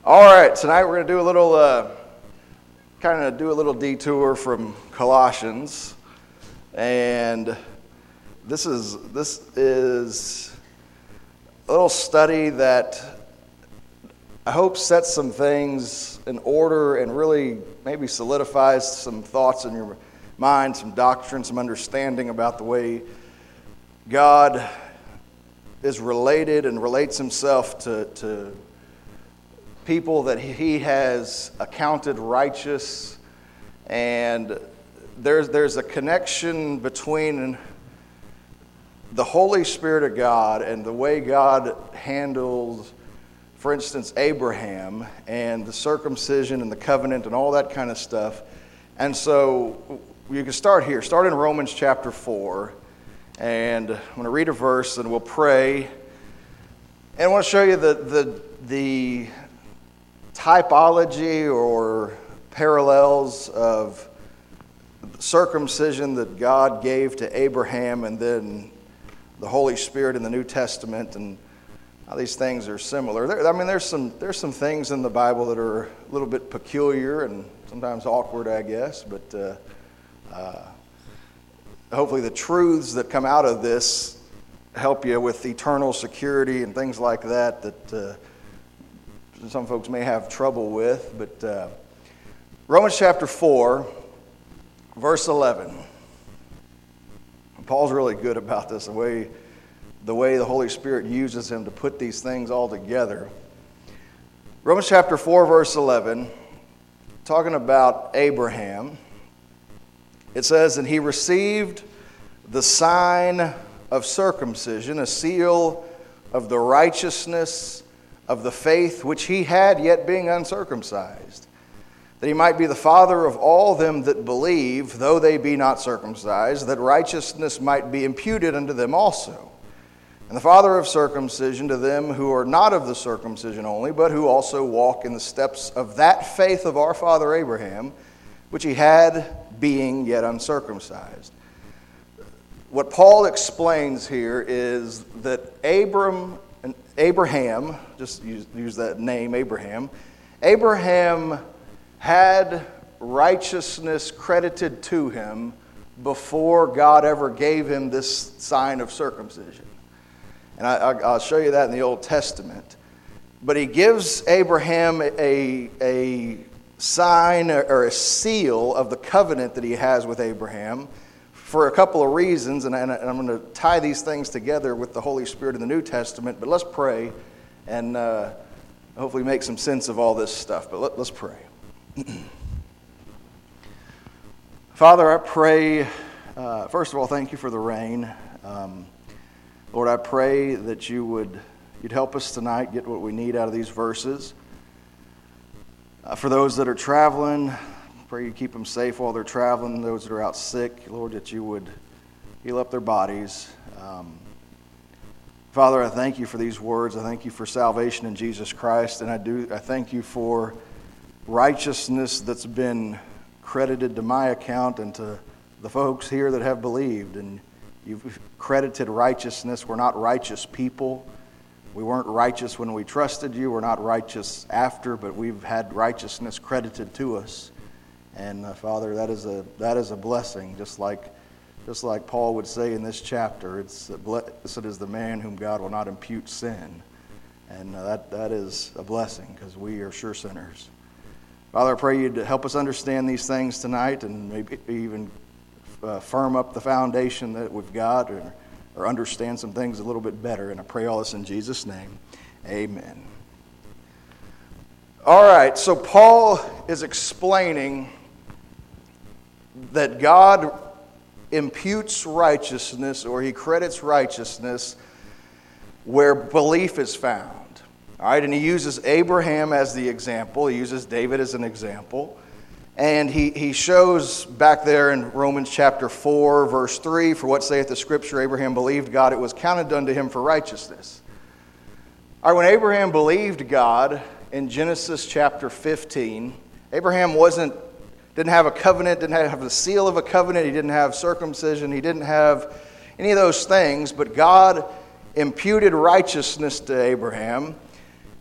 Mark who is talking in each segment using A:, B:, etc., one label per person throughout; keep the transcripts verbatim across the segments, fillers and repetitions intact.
A: All right, tonight we're going to do a little, uh, kind of do a little detour from Colossians, and this is this is a little study that I hope sets some things in order and really maybe solidifies some thoughts in your mind, some doctrine, some understanding about the way God is related and relates himself to, to people that he has accounted righteous. And there's there's a connection between the Holy Spirit of God and the way God handled, for instance, Abraham and the circumcision and the covenant and all that kind of stuff. And so you can start here. Start in Romans chapter four. And I'm going to read a verse and we'll pray. And I want to show you the the the typology or parallels of circumcision that God gave to Abraham and then the Holy Spirit in the New Testament, and how these things are similar. There, I mean, there's some there's some things in the Bible that are a little bit peculiar and sometimes awkward, I guess, but uh, uh, hopefully the truths that come out of this help you with eternal security and things like that that uh, some folks may have trouble with. But uh, Romans chapter four, verse eleven. Paul's really good about this, the way the way the Holy Spirit uses him to put these things all together. Romans chapter four, verse eleven, talking about Abraham. It says, "And he received the sign of circumcision, a seal of the righteousness of the faith which he had, yet being uncircumcised, that he might be the father of all them that believe, though they be not circumcised, that righteousness might be imputed unto them also. And the father of circumcision to them who are not of the circumcision only, but who also walk in the steps of that faith of our father Abraham, which he had, being yet uncircumcised." What Paul explains here is that Abram and Abraham, just use, use that name, Abraham, Abraham had righteousness credited to him before God ever gave him this sign of circumcision. And I, I, I'll show you that in the Old Testament. But he gives Abraham a, a sign or a seal of the covenant that he has with Abraham for a couple of reasons, and, and I'm going to tie these things together with the Holy Spirit in the New Testament. But let's pray and uh, hopefully make some sense of all this stuff. But let, let's pray. Father, I pray, uh, first of all, thank you for the rain. Um, Lord, I pray that you would you'd help us tonight get what we need out of these verses. Uh, for those that are traveling, pray you keep them safe while they're traveling. Those that are out sick, Lord, that you would heal up their bodies. Um, Father, I thank you for these words. I thank you for salvation in Jesus Christ, and I do. I thank you for righteousness that's been credited to my account and to the folks here that have believed. And you've credited righteousness. We're not righteous people. We weren't righteous when we trusted you. We're not righteous after, but we've had righteousness credited to us. And uh, Father, that is a that is a blessing. Just like just like Paul would say in this chapter, it's blessed is the man whom God will not impute sin, and uh, that that is a blessing because we are sure sinners. Father, I pray you'd help us understand these things tonight, and maybe even uh, firm up the foundation that we've got, or, or understand some things a little bit better. And I pray all this in Jesus' name, amen. All right, so Paul is explaining that God imputes righteousness, or he credits righteousness where belief is found. All right, and he uses Abraham as the example. He uses David as an example. And he, he shows back there in Romans chapter four, verse three, "For what saith the Scripture, Abraham believed God, it was counted unto him for righteousness." All right, when Abraham believed God in Genesis chapter fifteen, Abraham wasn't didn't have a covenant, didn't have the seal of a covenant, he didn't have circumcision, he didn't have any of those things, but God imputed righteousness to Abraham.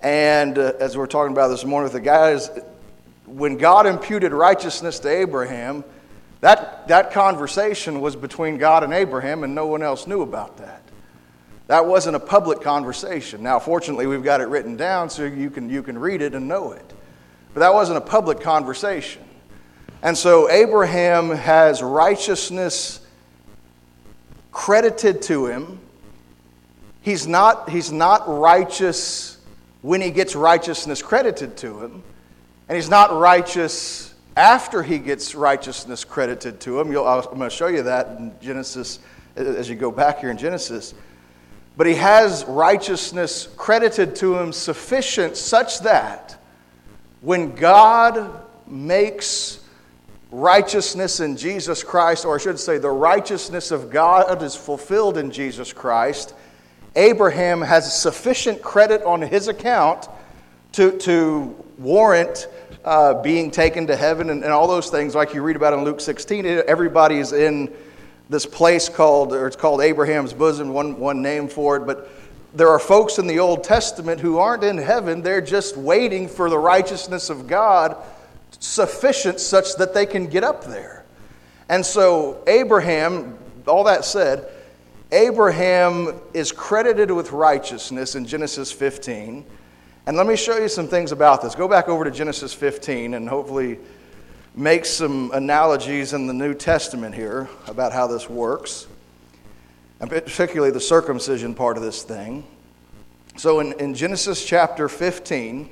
A: And uh, as we're talking about this morning with the guys, when God imputed righteousness to Abraham, that, that conversation was between God and Abraham, and no one else knew about that. That wasn't a public conversation. Now, fortunately, we've got it written down so you can, you can read it and know it. But that wasn't a public conversation. And so Abraham has righteousness credited to him. He's not, he's not righteous when he gets righteousness credited to him. And he's not righteous after he gets righteousness credited to him. You'll, I'm going to show you that in Genesis, as you go back here in Genesis. But he has righteousness credited to him sufficient such that when God makes righteousness in Jesus Christ, or I should say the righteousness of God is fulfilled in Jesus Christ, Abraham has sufficient credit on his account to, to warrant uh, being taken to heaven and, and all those things like you read about in Luke sixteen. Everybody's in this place called, or it's called Abraham's bosom, one, one name for it, but there are folks in the Old Testament who aren't in heaven. They're just waiting for the righteousness of God sufficient such that they can get up there. And so Abraham, all that said, Abraham is credited with righteousness in Genesis fifteen. And let me show you some things about this. Go back over to Genesis fifteen and hopefully make some analogies in the New Testament here about how this works, and particularly the circumcision part of this thing. So in, in Genesis chapter fifteen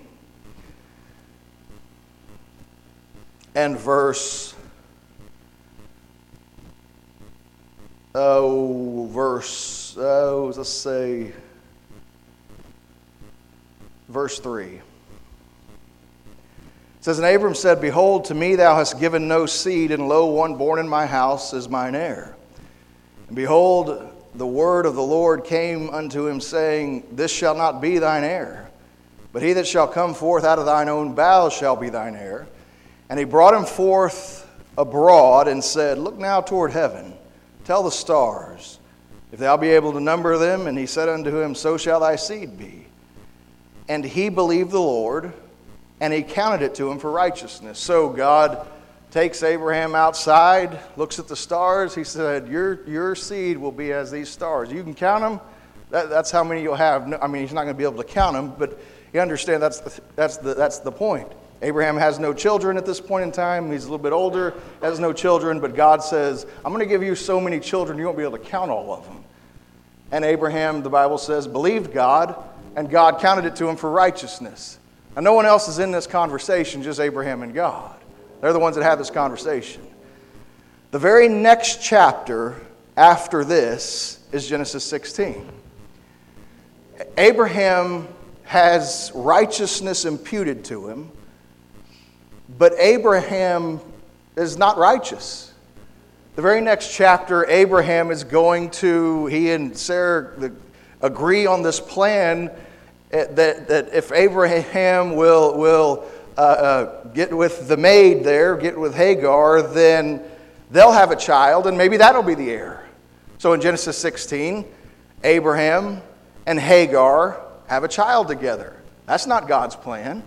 A: and verse, oh, verse, oh, let's say, verse three. It says, "And Abram said, Behold, to me thou hast given no seed, and lo, one born in my house is mine heir. And behold, the word of the Lord came unto him, saying, This shall not be thine heir, but he that shall come forth out of thine own bowels shall be thine heir. And he brought him forth abroad, and said, Look now toward heaven, tell the stars, if thou be able to number them. And he said unto him, So shall thy seed be. And he believed the Lord, and he counted it to him for righteousness." So God takes Abraham outside, looks at the stars. He said, your, your seed will be as these stars. You can count them. That, that's how many you'll have. No, I mean, he's not going to be able to count them, but you understand that's the, that's, the, that's the point. Abraham has no children at this point in time. He's a little bit older, has no children, but God says, I'm going to give you so many children you won't be able to count all of them. And Abraham, the Bible says, believed God, and God counted it to him for righteousness. Now, no one else is in this conversation, just Abraham and God. They're the ones that have this conversation. The very next chapter after this is Genesis sixteen. Abraham has righteousness imputed to him, but Abraham is not righteous. The very next chapter, Abraham is going to, he and Sarah agree on this plan that, that if Abraham will, will uh, uh, get with the maid there, get with Hagar, then they'll have a child, and maybe that'll be the heir. So in Genesis sixteen, Abraham and Hagar have a child together. That's not God's plan.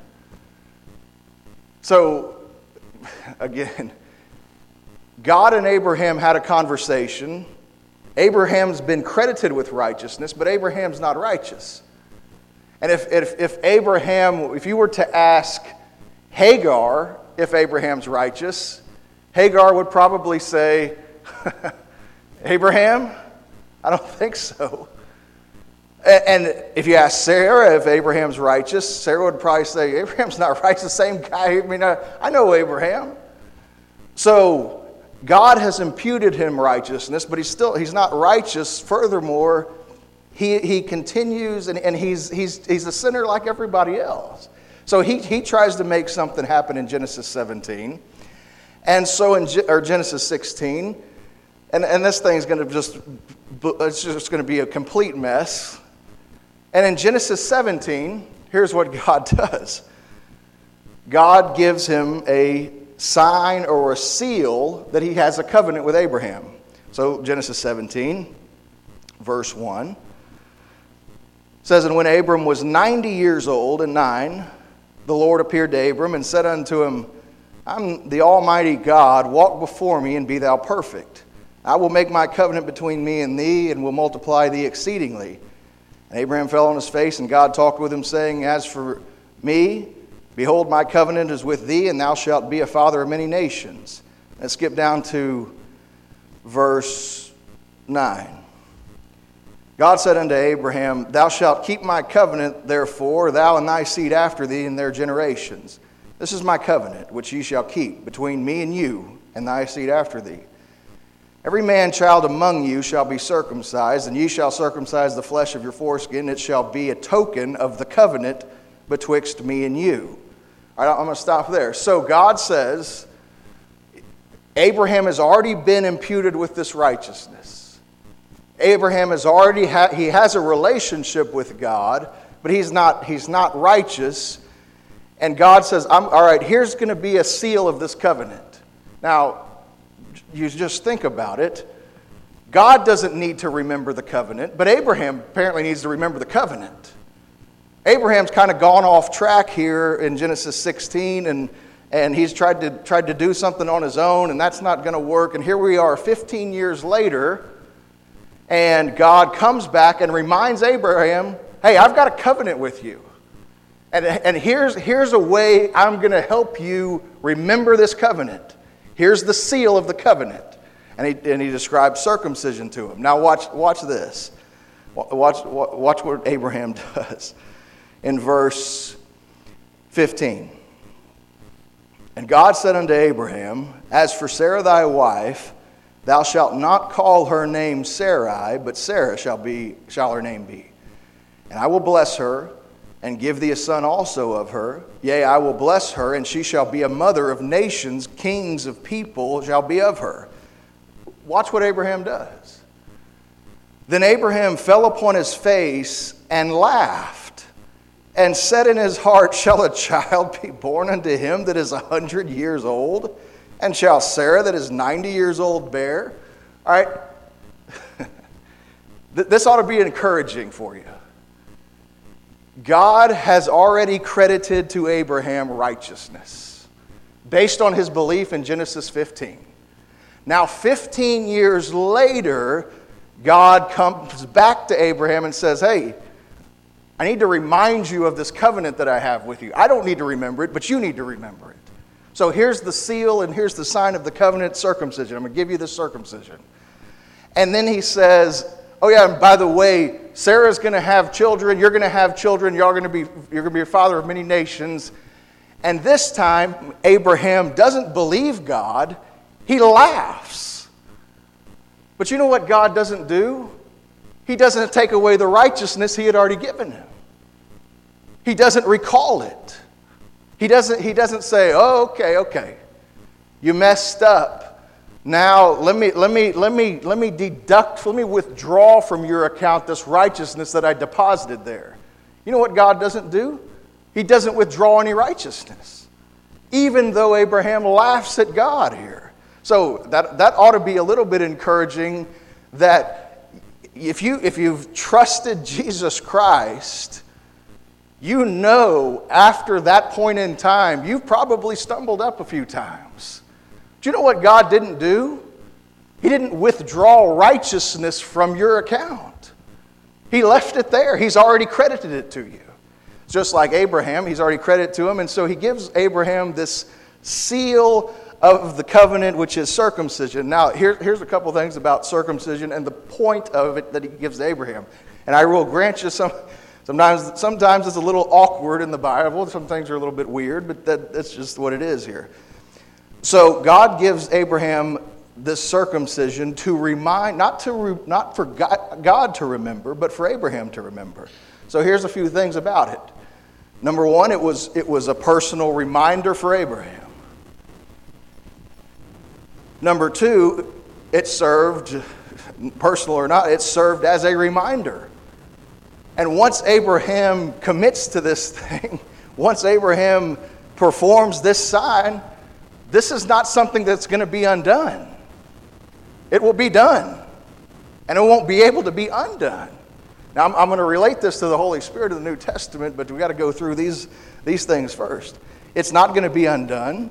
A: So, again, God and Abraham had a conversation. Abraham's been credited with righteousness, but Abraham's not righteous. And if, if, if Abraham, if you were to ask Hagar if Abraham's righteous, Hagar would probably say, Abraham? I don't think so. And if you ask Sarah if Abraham's righteous, Sarah would probably say, Abraham's not righteous, the same guy. I mean, I, I know Abraham. So God has imputed him righteousness, but he's still he's not righteous. Furthermore, he he continues, and, and he's he's he's a sinner like everybody else. So he he tries to make something happen in Genesis seventeen, and so in or Genesis sixteen, and and this thing's going to just it's just going to be a complete mess. And in Genesis seventeen, here's what God does. God gives him a sign or a seal that he has a covenant with Abraham. So Genesis seventeen, verse one, It says, and when Abram was ninety years old and nine, the Lord appeared to Abram and said unto him, I'm the Almighty God, walk before me and be thou perfect. I will make my covenant between me and thee, and will multiply thee exceedingly. And Abraham fell on his face, and God talked with him, saying, As for me, behold, my covenant is with thee, and thou shalt be a father of many nations. Let's skip down to verse nine. God said unto Abraham, Thou shalt keep my covenant, therefore, thou and thy seed after thee in their generations. This is my covenant, which ye shall keep between me and you, and thy seed after thee. Every man child among you shall be circumcised, and ye shall circumcise the flesh of your foreskin. It shall be a token of the covenant betwixt me and you. All right, I'm going to stop there. So God says, Abraham has already been imputed with this righteousness. Abraham has already ha- he has a relationship with God, but he's not he's not righteous. And God says, I'm, all right, here's going to be a seal of this covenant. Now, you just think about it. God doesn't need to remember the covenant, but Abraham apparently needs to remember the covenant. Abraham's kind of gone off track here in Genesis sixteen, and, and he's tried to, tried to do something on his own, and that's not going to work. And here we are fifteen years later, and God comes back and reminds Abraham, hey, I've got a covenant with you. And, and here's, here's a way I'm going to help you remember this covenant. Here's the seal of the covenant. And he, and he describes circumcision to him. Now watch, watch this. Watch, watch what Abraham does in verse fifteen. And God said unto Abraham, As for Sarah thy wife, thou shalt not call her name Sarai, but Sarah shall be shall her name be. And I will bless her, and give thee a son also of her. Yea, I will bless her, and she shall be a mother of nations, kings of people shall be of her. Watch what Abraham does. Then Abraham fell upon his face and laughed, and said in his heart, Shall a child be born unto him that is a hundred years old? And shall Sarah that is ninety years old bear? All right. This ought to be encouraging for you. God has already credited to Abraham righteousness based on his belief in Genesis fifteen. Now, fifteen years later, God comes back to Abraham and says, hey, I need to remind you of this covenant that I have with you. I don't need to remember it, but you need to remember it. So here's the seal and here's the sign of the covenant, circumcision. I'm going to give you the circumcision. And then he says, oh yeah, and by the way, Sarah's going to have children, you're going to have children, you're going to be you're going to be a father of many nations. And this time, Abraham doesn't believe God, he laughs. But you know what God doesn't do? He doesn't take away the righteousness he had already given him. He doesn't recall it. He doesn't, he doesn't say, oh, okay, okay, you messed up. Now let me let me let me let me deduct, let me withdraw from your account this righteousness that I deposited there. You know what God doesn't do? He doesn't withdraw any righteousness. Even though Abraham laughs at God here. So that, that ought to be a little bit encouraging that if you if you've trusted Jesus Christ, you know after that point in time, you've probably stumbled up a few times. Do you know what God didn't do? He didn't withdraw righteousness from your account. He left it there. He's already credited it to you. Just like Abraham, he's already credited to him. And so he gives Abraham this seal of the covenant, which is circumcision. Now, here, here's a couple things about circumcision and the point of it that he gives to Abraham. And I will grant you some... Sometimes, sometimes it's a little awkward in the Bible. Some things are a little bit weird, but that, that's just what it is here. So God gives Abraham this circumcision to remind, not to re, not for God, God to remember, but for Abraham to remember. So here's a few things about it. Number one, it was it was a personal reminder for Abraham. Number two, it served, personal or not, it served as a reminder. And once Abraham commits to this thing, once Abraham performs this sign, this is not something that's going to be undone. It will be done. And it won't be able to be undone. Now, I'm, I'm going to relate this to the Holy Spirit of the New Testament, but we've got to go through these, these things first. It's not going to be undone.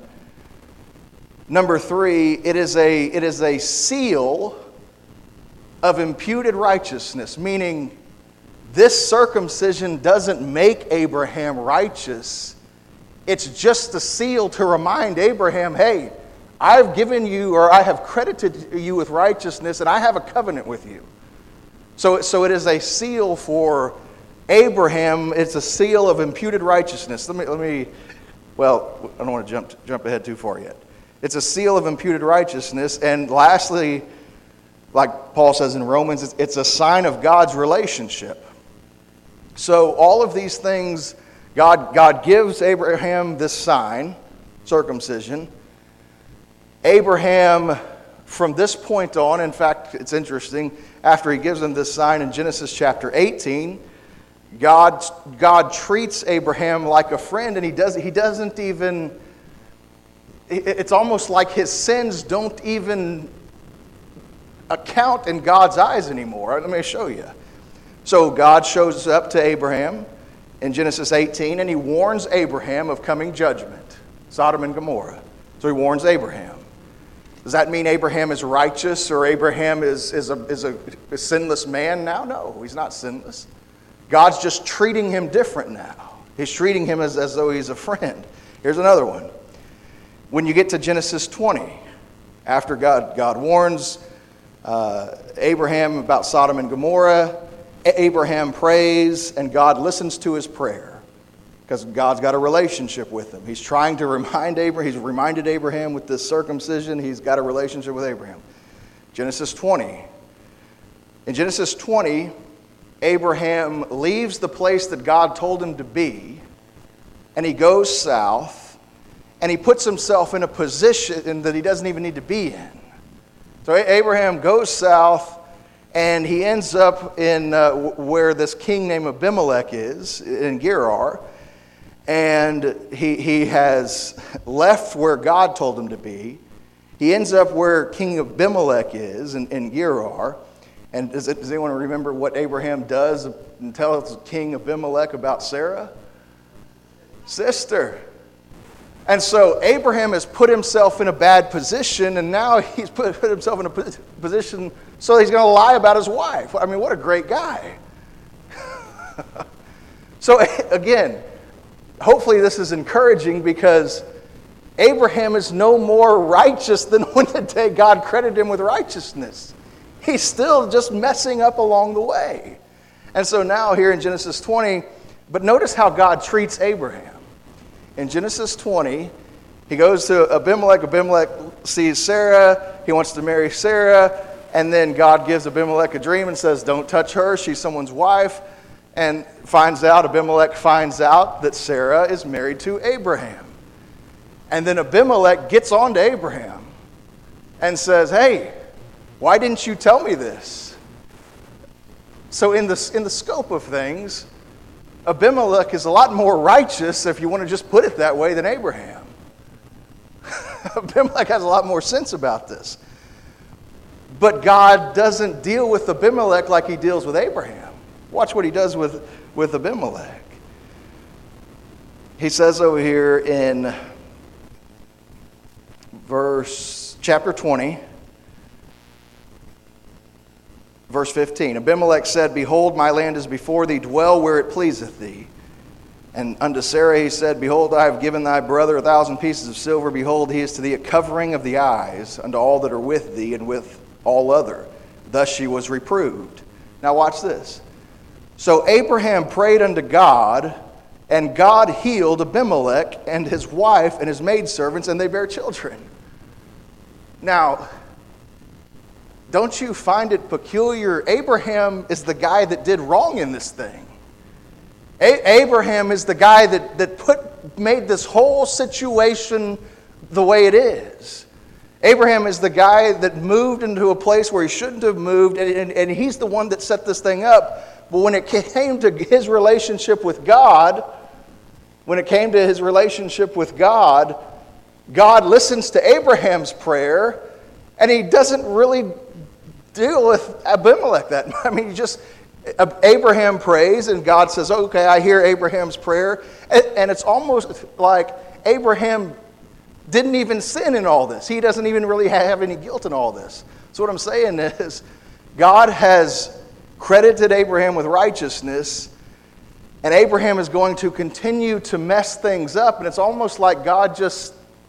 A: Number three, it is a, it is a seal of imputed righteousness, meaning this circumcision doesn't make Abraham righteous. It's just a seal to remind Abraham, hey, I've given you, or I have credited you with righteousness, and I have a covenant with you. So, so it is a seal for Abraham. It's a seal of imputed righteousness. Let me, let me. Well, I don't want to jump jump ahead too far yet. It's a seal of imputed righteousness, and lastly, like Paul says in Romans, it's, it's a sign of God's relationship. So all of these things, God God gives Abraham this sign, circumcision. Abraham, from this point on, in fact, it's interesting, after he gives him this sign in Genesis chapter eighteen, God, God treats Abraham like a friend, and he, does, he doesn't even, it's almost like his sins don't even account in God's eyes anymore. Let me show you. So God shows up to Abraham in Genesis eighteen, and he warns Abraham of coming judgment, Sodom and Gomorrah. So he warns Abraham. Does that mean Abraham is righteous or Abraham is, is, a, is a, a sinless man now? No, he's not sinless. God's just treating him different now. He's treating him as, as though he's a friend. Here's another one. When you get to Genesis twenty, after God, God warns uh, Abraham about Sodom and Gomorrah, Abraham prays and God listens to his prayer. Because God's got a relationship with him. He's trying to remind Abraham, he's reminded Abraham with this circumcision, he's got a relationship with Abraham. Genesis twenty. In Genesis twenty, Abraham leaves the place that God told him to be, and he goes south, and he puts himself in a position that he doesn't even need to be in. So Abraham goes south, and he ends up in uh, where this king named Abimelech is, in Gerar. And he, he has left where God told him to be. He ends up where King Abimelech is in, in Gerar. And does, it, does anyone remember what Abraham does and tells King Abimelech about Sarah? Sister. And so Abraham has put himself in a bad position, and now he's put, put himself in a position so he's going to lie about his wife. I mean, what a great guy. So again, hopefully this is encouraging, because Abraham is no more righteous than when the day God credited him with righteousness. He's still just messing up along the way. And so now here in Genesis twenty, but notice how God treats Abraham. In Genesis twenty, he goes to Abimelech. Abimelech sees Sarah. He wants to marry Sarah. And then God gives Abimelech a dream and says, don't touch her. She's someone's wife. And finds out, Abimelech finds out that Sarah is married to Abraham. And then Abimelech gets on to Abraham and says, hey, why didn't you tell me this? So in the, in the scope of things, Abimelech is a lot more righteous, if you want to just put it that way, than Abraham. Abimelech has a lot more sense about this. But God doesn't deal with Abimelech like he deals with Abraham. Watch what he does with, with Abimelech. He says over here in verse chapter twenty, verse fifteen. Abimelech said, behold, my land is before thee, dwell where it pleaseth thee. And unto Sarah he said, behold, I have given thy brother a thousand pieces of silver. Behold, he is to thee a covering of the eyes unto all that are with thee, and with all other. Thus she was reproved. Now watch this. So Abraham prayed unto God, and God healed Abimelech and his wife and his maidservants, and they bare children. Now, don't you find it peculiar? Abraham is the guy that did wrong in this thing. A- Abraham is the guy that, that put made this whole situation the way it is. Abraham is the guy that moved into a place where he shouldn't have moved, and, and, and he's the one that set this thing up. But when it came to his relationship with God, when it came to his relationship with God, God listens to Abraham's prayer, and he doesn't really deal with Abimelech that much. I mean, he just, Abraham prays, and God says, okay, I hear Abraham's prayer. And it's almost like Abraham didn't even sin in all this. He doesn't even really have any guilt in all this. So what I'm saying is, God has credited Abraham with righteousness, and Abraham is going to continue to mess things up. And it's almost like God just,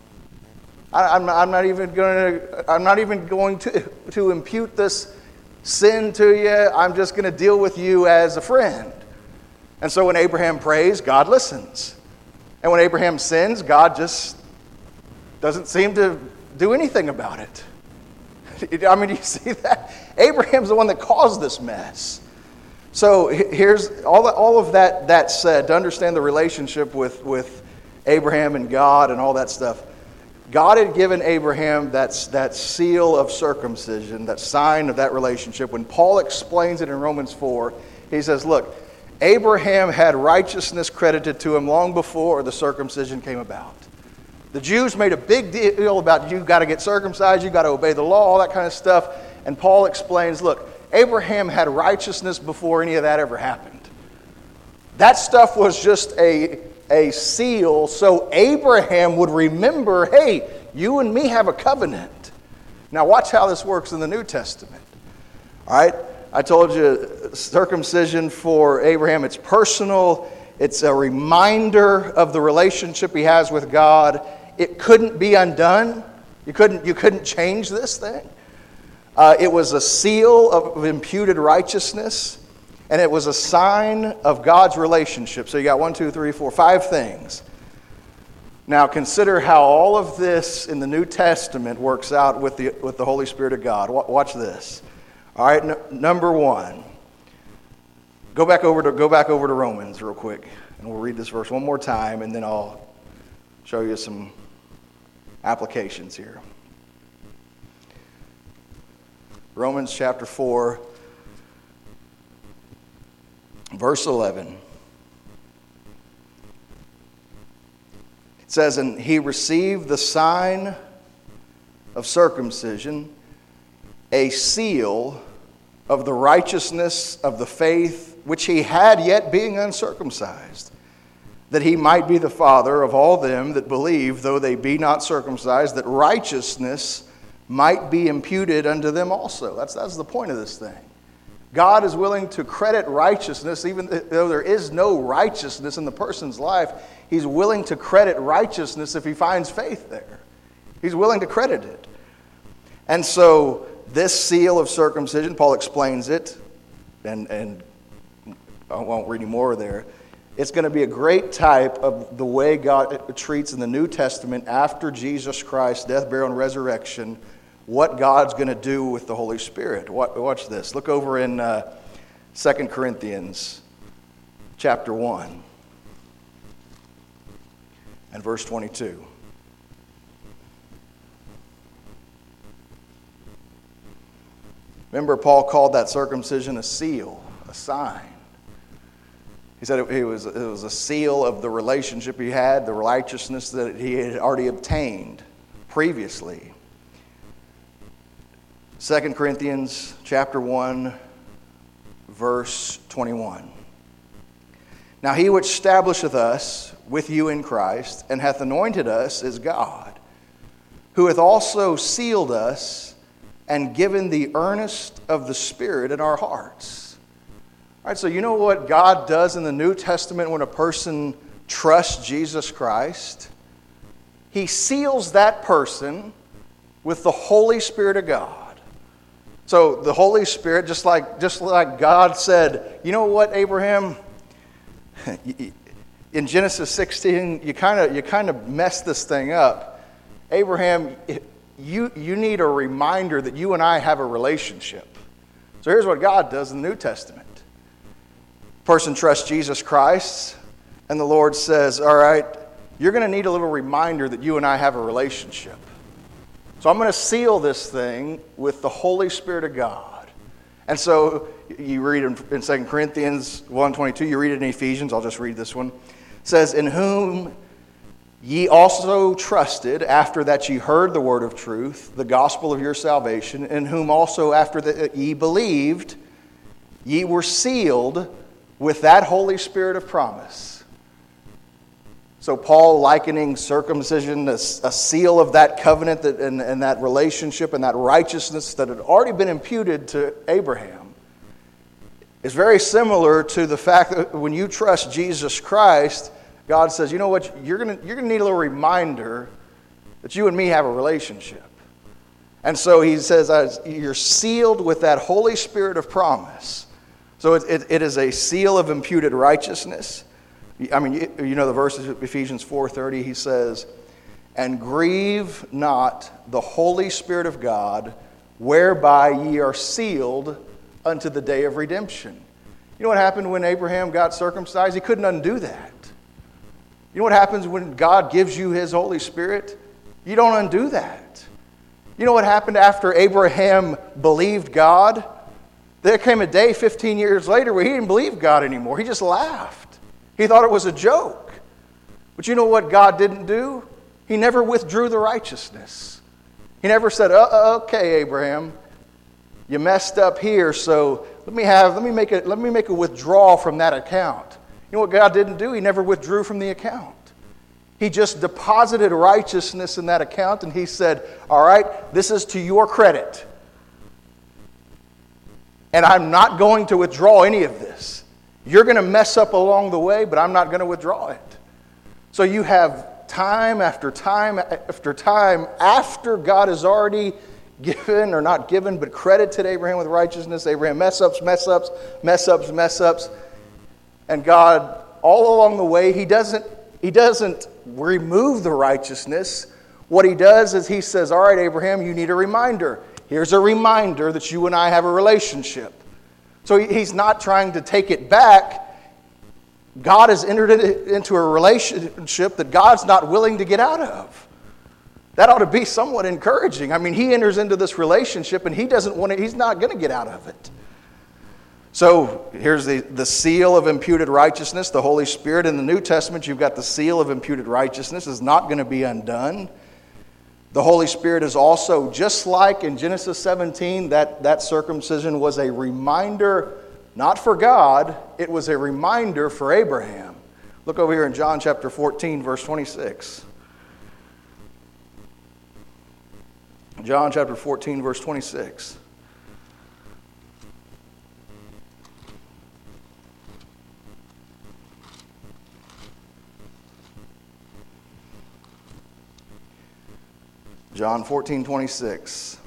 A: I, I'm, I'm not even going to, I'm not even going to, to impute this sin to you. I'm just going to deal with you as a friend. And so when Abraham prays, God listens. And when Abraham sins, God just doesn't seem to do anything about it. I mean, do you see that? Abraham's the one that caused this mess. So here's all, all of that, that said, to understand the relationship with, with Abraham and God and all that stuff. God had given Abraham that, that seal of circumcision, that sign of that relationship. When Paul explains it in Romans four, he says, look, Abraham had righteousness credited to him long before the circumcision came about. The Jews made a big deal about you got to get circumcised, you got to obey the law, all that kind of stuff. And Paul explains, look, Abraham had righteousness before any of that ever happened. That stuff was just a, a seal so Abraham would remember, hey, you and me have a covenant. Now watch how this works in the New Testament. All right? I told you circumcision for Abraham, it's personal. It's a reminder of the relationship he has with God. It couldn't be undone. You couldn't, you couldn't change this thing. Uh, it was a seal of imputed righteousness, and it was a sign of God's relationship. So you got one, two, three, four, five things. Now consider how all of this in the New Testament works out with the, with the Holy Spirit of God. Watch this. All right, n- number one. Go back over to go back over to Romans real quick, and we'll read this verse one more time, and then I'll show you some applications here. Romans chapter four, verse eleven. It says, and he received the sign of circumcision, a seal of the righteousness of the faith which he had yet being uncircumcised, that he might be the father of all them that believe, though they be not circumcised, that righteousness might be imputed unto them also. That's, that's the point of this thing. God is willing to credit righteousness, even though there is no righteousness in the person's life. He's willing to credit righteousness if he finds faith there. He's willing to credit it. And so this seal of circumcision, Paul explains it, and, and I won't read any more there. It's going to be a great type of the way God treats in the New Testament after Jesus Christ's death, burial, and resurrection, what God's going to do with the Holy Spirit. Watch this. Look over in uh, Second Corinthians chapter one and verse twenty-two. Remember, Paul called that circumcision a seal, a sign. He said it, it, was, it was a seal of the relationship he had, the righteousness that he had already obtained previously. Second Corinthians chapter one, verse twenty-one. Now he which establisheth us with you in Christ, and hath anointed us, is God, who hath also sealed us, and given the earnest of the Spirit in our hearts. All right, so you know what God does in the New Testament when a person trusts Jesus Christ? He seals that person with the Holy Spirit of God. So the Holy Spirit, just like, just like God said, you know what, Abraham? In Genesis sixteen, you kind of you kind of messed this thing up. Abraham, you, you need a reminder that you and I have a relationship. So here's what God does in the New Testament. Person trusts Jesus Christ, and the Lord says, all right, you're going to need a little reminder that you and I have a relationship. So I'm going to seal this thing with the Holy Spirit of God. And so you read in, in Second Corinthians one twenty-two, you read it in Ephesians, I'll just read this one. It says, in whom ye also trusted, after that ye heard the word of truth, the gospel of your salvation, in whom also after that ye believed, ye were sealed with that Holy Spirit of promise. So Paul likening circumcision as a seal of that covenant that, and, and that relationship and that righteousness that had already been imputed to Abraham is very similar to the fact that when you trust Jesus Christ, God says, you know what, you're going you're gonna need a little reminder that you and me have a relationship. And so he says, you're sealed with that Holy Spirit of promise. So it, it, it is a seal of imputed righteousness. I mean, you, you know the verses of Ephesians four thirty, he says, and grieve not the Holy Spirit of God, whereby ye are sealed unto the day of redemption. You know what happened when Abraham got circumcised? He couldn't undo that. You know what happens when God gives you his Holy Spirit? You don't undo that. You know what happened after Abraham believed God? There came a day fifteen years later where he didn't believe God anymore. He just laughed. He thought it was a joke. But you know what God didn't do? He never withdrew the righteousness. He never said, uh, okay, Abraham, you messed up here, so let me have, let me make a, let me make a withdrawal from that account. You know what God didn't do? He never withdrew from the account. He just deposited righteousness in that account, and he said, all right, this is to your credit. And I'm not going to withdraw any of this. You're going to mess up along the way, but I'm not going to withdraw it. So you have time after time after time after God has already given, or not given, but credited Abraham with righteousness. Abraham mess ups, mess ups, mess ups, mess ups. And God, all along the way, he doesn't, he doesn't remove the righteousness. What he does is he says, all right, Abraham, you need a reminder. Here's a reminder that you and I have a relationship. So he's not trying to take it back. God has entered into a relationship that God's not willing to get out of. That ought to be somewhat encouraging. I mean, he enters into this relationship and he doesn't want to, he's not going to get out of it. So here's the, the seal of imputed righteousness, the Holy Spirit. In the New Testament, you've got the seal of imputed righteousness. It's not going to be undone. The Holy Spirit is also, just like in Genesis seventeen, that, that circumcision was a reminder, not for God, it was a reminder for Abraham. Look over here in John chapter fourteen, verse twenty-six. John chapter fourteen, verse twenty-six. John fourteen, twenty-six.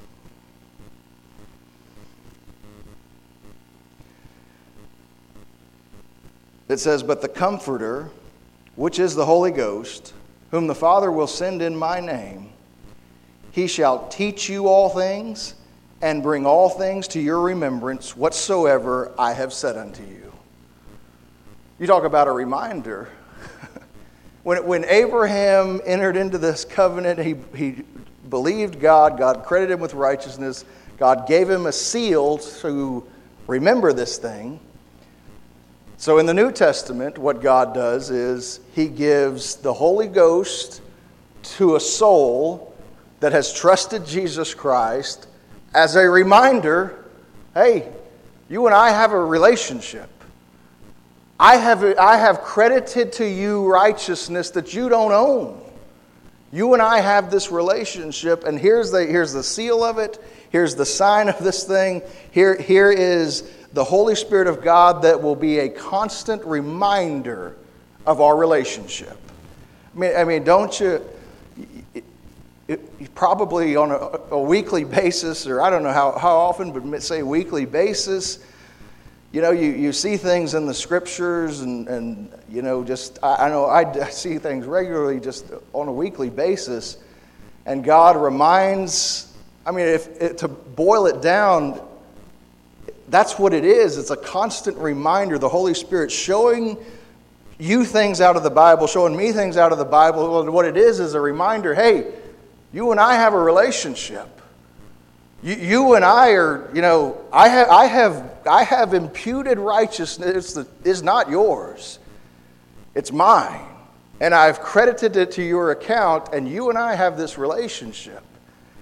A: It says, but the Comforter, which is the Holy Ghost, whom the Father will send in my name, he shall teach you all things, and bring all things to your remembrance, whatsoever I have said unto you. You talk about a reminder. when, when Abraham entered into this covenant, he, he believed God, God credited him with righteousness, God gave him a seal to remember this thing. So in the New Testament, what God does is he gives the Holy Ghost to a soul that has trusted Jesus Christ as a reminder, hey, you and I have a relationship. I have, I have credited to you righteousness that you don't own. You and I have this relationship, and here's the, here's the seal of it. Here's the sign of this thing. Here, here is the Holy Spirit of God that will be a constant reminder of our relationship. I mean, I mean, don't you... It, it, probably on a, a weekly basis, or I don't know how, how often, but say weekly basis, you know, you, you see things in the scriptures and, and you know, just, I, I know I, I see things regularly just on a weekly basis, and God reminds, I mean, if, if to boil it down, that's what it is. It's a constant reminder, the Holy Spirit showing you things out of the Bible, showing me things out of the Bible. Well, what it is is a reminder, hey, you and I have a relationship. You, you and I are, you know, I have, I have, I have imputed righteousness that is not yours. It's mine. And I've credited it to your account, and you and I have this relationship.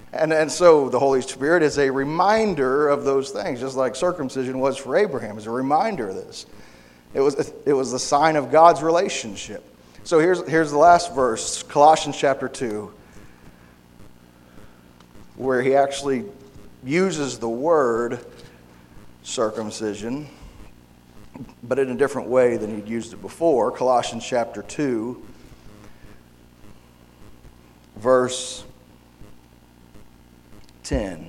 A: And, and so the Holy Spirit is a reminder of those things, just like circumcision was for Abraham. It's a reminder of this. It was, it was the sign of God's relationship. So here's, here's the last verse, Colossians chapter two, where he actually uses the word circumcision, but in a different way than he'd used it before. Colossians chapter two, verse ten.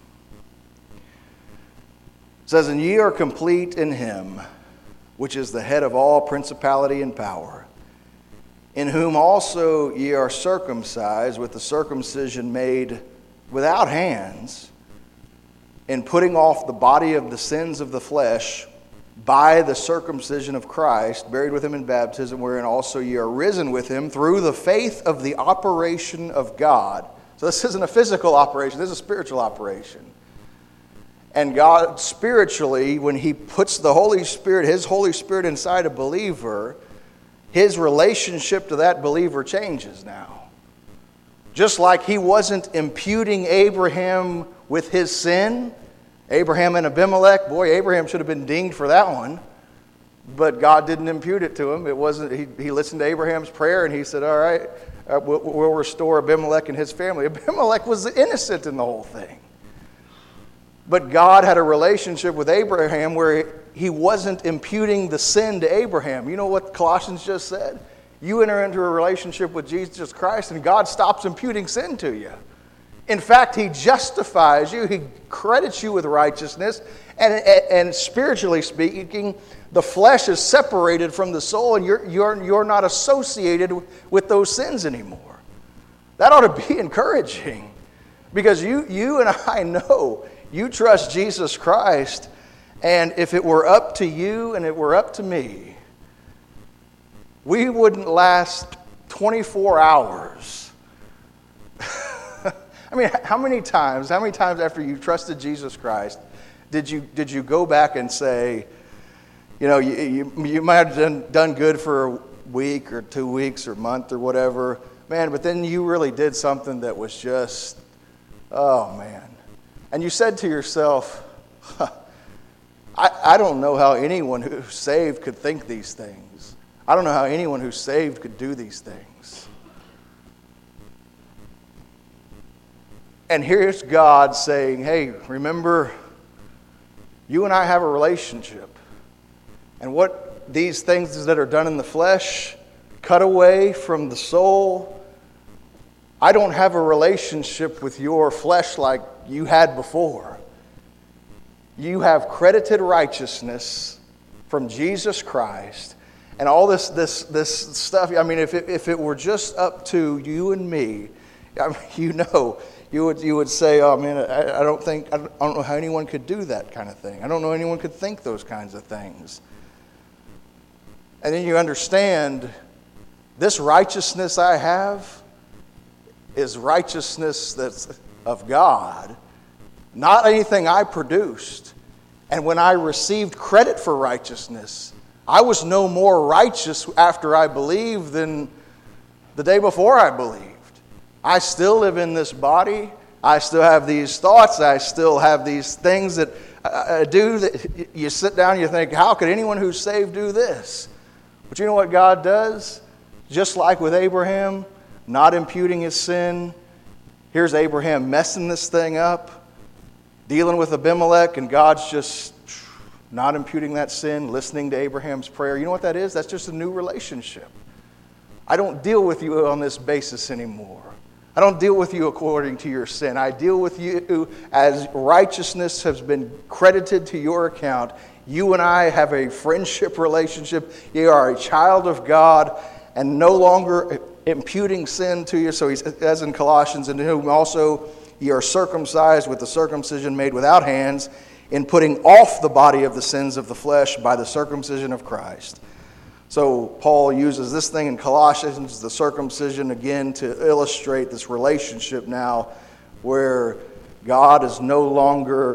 A: It says, "And ye are complete in him, which is the head of all principality and power, in whom also ye are circumcised with the circumcision made without hands, in putting off the body of the sins of the flesh by the circumcision of Christ, buried with him in baptism, wherein also ye are risen with him through the faith of the operation of God." So this isn't a physical operation, this is a spiritual operation. And God spiritually, when he puts the Holy Spirit, his Holy Spirit inside a believer, his relationship to that believer changes now. Just like he wasn't imputing Abraham with his sin, Abraham and Abimelech, boy, Abraham should have been dinged for that one. But God didn't impute it to him. It wasn't. He, he listened to Abraham's prayer and he said, all right, uh, we'll, we'll restore Abimelech and his family. Abimelech was innocent in the whole thing. But God had a relationship with Abraham where he wasn't imputing the sin to Abraham. You know what Colossians just said? You enter into a relationship with Jesus Christ and God stops imputing sin to you. In fact, he justifies you. He credits you with righteousness. And, and, and spiritually speaking, the flesh is separated from the soul and you're, you're, you're not associated with those sins anymore. That ought to be encouraging. Because you, you and I know you trust Jesus Christ. And if it were up to you and it were up to me, we wouldn't last twenty-four hours. I mean, how many times, how many times after you trusted Jesus Christ did you did you go back and say, you know, you, you, you might have done, done good for a week or two weeks or month or whatever, man, but then you really did something that was just, oh, man. And you said to yourself, huh, I, I don't know how anyone who's saved could think these things. I don't know how anyone who's saved could do these things. And here's God saying, hey, remember, you and I have a relationship. And what these things that are done in the flesh, cut away from the soul, I don't have a relationship with your flesh like you had before. You have credited righteousness from Jesus Christ. And all this this this stuff, I mean, if it, if it were just up to you and me, I mean, you know, you would you would say, oh man, I, I don't think I don't, I don't know how anyone could do that kind of thing. I don't know anyone could think those kinds of things. And then you understand, this righteousness I have is righteousness that's of God, not anything I produced. And when I received credit for righteousness, I was no more righteous after I believed than the day before I believed. I still live in this body. I still have these thoughts. I still have these things that I do that you sit down and you think, how could anyone who's saved do this? But you know what God does? Just like with Abraham, not imputing his sin. Here's Abraham messing this thing up, dealing with Abimelech, and God's just not imputing that sin, listening to Abraham's prayer. You know what that is? That's just a new relationship. I don't deal with you on this basis anymore. I don't deal with you according to your sin. I deal with you as righteousness has been credited to your account. You and I have a friendship relationship. You are a child of God and no longer imputing sin to you. So he says in Colossians, in whom also ye are circumcised with the circumcision made without hands, in putting off the body of the sins of the flesh by the circumcision of Christ. So Paul uses this thing in Colossians, the circumcision, again to illustrate this relationship now where God is no longer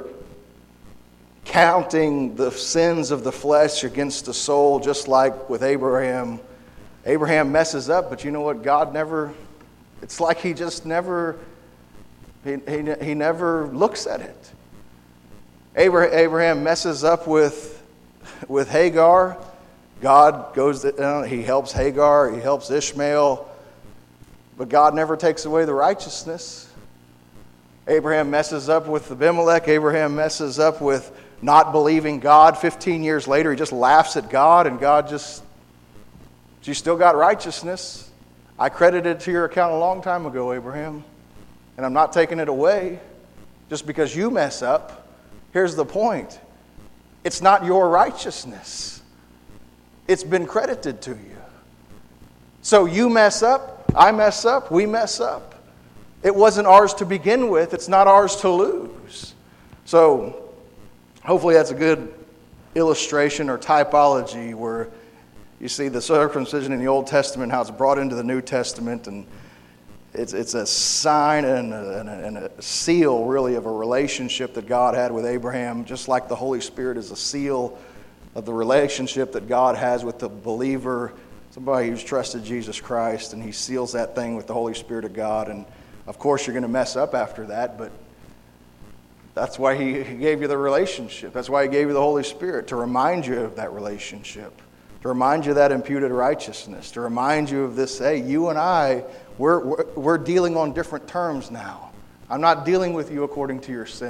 A: counting the sins of the flesh against the soul, just like with Abraham. Abraham messes up, but you know what? God never, it's like he just never He, he, he never looks at it. Abraham messes up with, with Hagar. God goes, to, he helps Hagar, he helps Ishmael, but God never takes away the righteousness. Abraham messes up with Abimelech. Abraham messes up with not believing God. Fifteen years later, he just laughs at God, and God just, you still got righteousness. I credited it to your account a long time ago, Abraham, and I'm not taking it away just because you mess up. Here's the point. It's not your righteousness. It's been credited to you. So you mess up, I mess up, we mess up. It wasn't ours to begin with. It's not ours to lose. So hopefully that's a good illustration or typology where you see the circumcision in the Old Testament, how it's brought into the New Testament, and it's it's a sign and a, and, a, and a seal, really, of a relationship that God had with Abraham, just like the Holy Spirit is a seal of the relationship that God has with the believer, somebody who's trusted Jesus Christ, and he seals that thing with the Holy Spirit of God. And of course, you're going to mess up after that, but that's why he, he gave you the relationship. That's why he gave you the Holy Spirit, to remind you of that relationship, to remind you of that imputed righteousness, to remind you of this, hey, you and I, we're, we're, we're dealing on different terms now. I'm not dealing with you according to your sin.